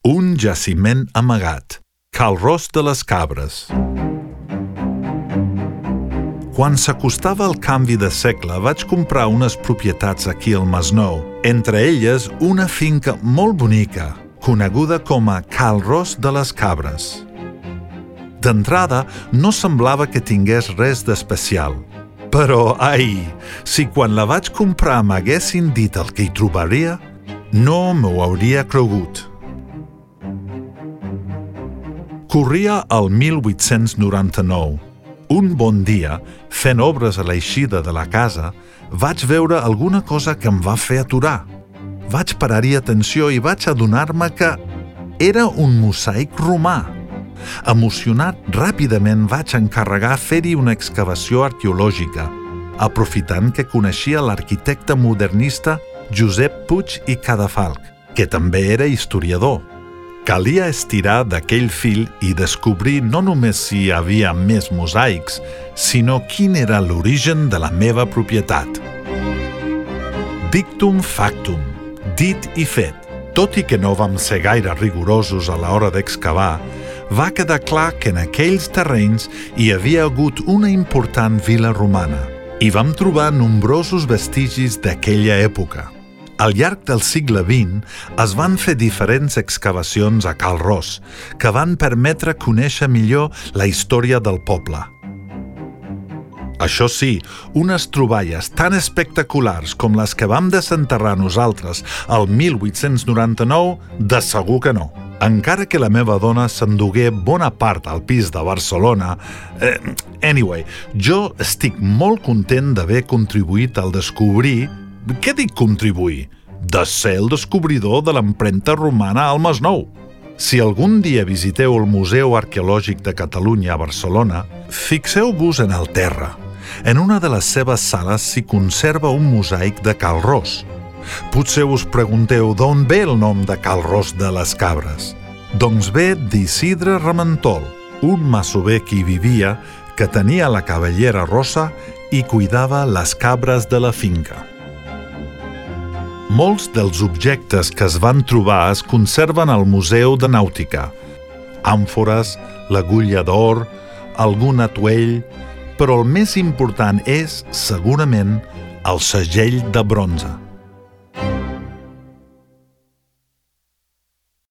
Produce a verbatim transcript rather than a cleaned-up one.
Un jaciment amagat. Cal Ros de les Cabres. Quan s'acostava el canvi de segle, vaig comprar unes propietats aquí al Masnou, entre elles una finca molt bonica, coneguda com a Cal Ros de les Cabres. D'entrada, no semblava que tingués res d'especial. Però, ai, si quan la vaig comprar m'haguessin dit el que hi trobaria, no m'ho hauria cregut. Corria el mil vuit-cents noranta-nou. Un bon dia, fent obres a l'eixida de la casa, vaig veure alguna cosa que em va fer aturar. Vaig parar-hi atenció i vaig adonar-me que era un mosaic romà. Emocionat, ràpidament vaig encarregar fer-hi una excavació arqueològica, aprofitant que coneixia l'arquitecte modernista Josep Puig i Cadafalch, que també era historiador. Calia estirar d'aquell fil i descobrir no només si hi havia més mosaics, sinó quin era l'origen de la meva propietat. Dictum factum, dit i fet. Tot i que no vam ser gaire rigorosos a l'hora d'excavar, va quedar clar que en aquells terrenys hi havia hagut una important vila romana i vam trobar nombrosos vestigis d'aquella època. Al llarg del segle vint es van fer diferents excavacions a Cal Ros que van permetre conèixer millor la història del poble. Això sí, unes troballes tan espectaculars com les que vam desenterrar nosaltres al mil vuit-cents noranta-nou, de segur que no. Encara que la meva dona s'endugué bona part al pis de Barcelona, eh, anyway, jo estic molt content d'haver contribuït al descobrir. Què dic contribuir? De ser el descobridor de l'empremta romana al Masnou. Si algun dia visiteu el Museu Arqueològic de Catalunya a Barcelona, fixeu-vos en el terra. En una de les seves sales s'hi conserva un mosaic de Cal Ros. Potser us pregunteu d'on ve el nom de Cal Ros de les Cabres. Doncs ve d'Isidre Ramentol, un masover que hi vivia, que tenia la cabellera rossa i cuidava les cabres de la finca. Molts dels objectes que es van trobar es conserven al Museu de Nàutica. Àmfores, l'agulla d'or, algun atuell, però el més important és, segurament, el segell de bronze.